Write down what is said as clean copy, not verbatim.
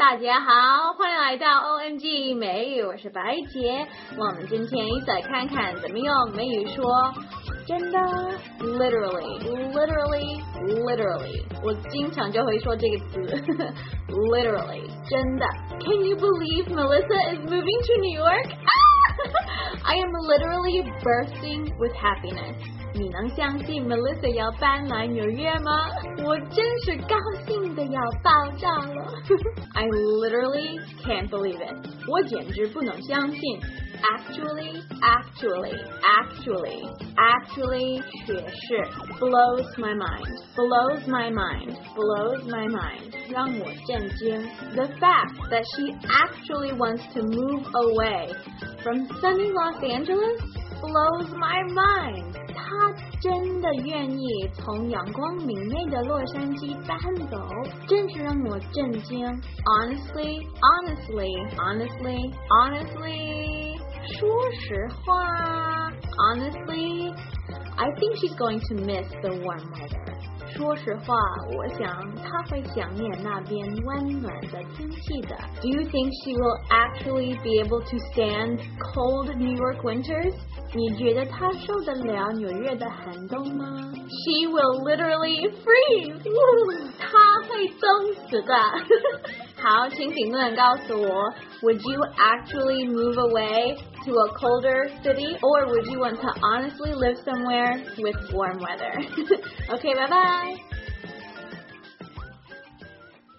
大家好，欢迎来到 OMG 美语，我是白姐。我们今天一起来看看怎么用美语说真的 literally，我经常就会说这个词literally 真的。Can you believe Melissa is moving to New York? I am literally bursting with happiness. 你能相信 Melissa 要搬来纽约吗？我真是高兴的要爆炸了。I literally can't believe it. 我简直不能相信。Actually 却是 blows my mind 让我震惊。The fact that she actually wants to move away from sunny Los Angeles blows my mind. 她真的愿意从阳光明媚的洛杉矶搬走，真是让我震惊。Honestly, 说实话 Honestly, I think she's going to miss the warm weather. 说实话，我想她会想念那边温暖的天气的。Do you think she will actually be able to stand cold New York winters? 你觉得她受得了纽约的寒冬吗？ She will literally freeze. 她会冻死的。好，请评论告诉我 Would you actually move away to a colder city, or would you want to honestly live somewhere with warm weather? Okay, bye bye.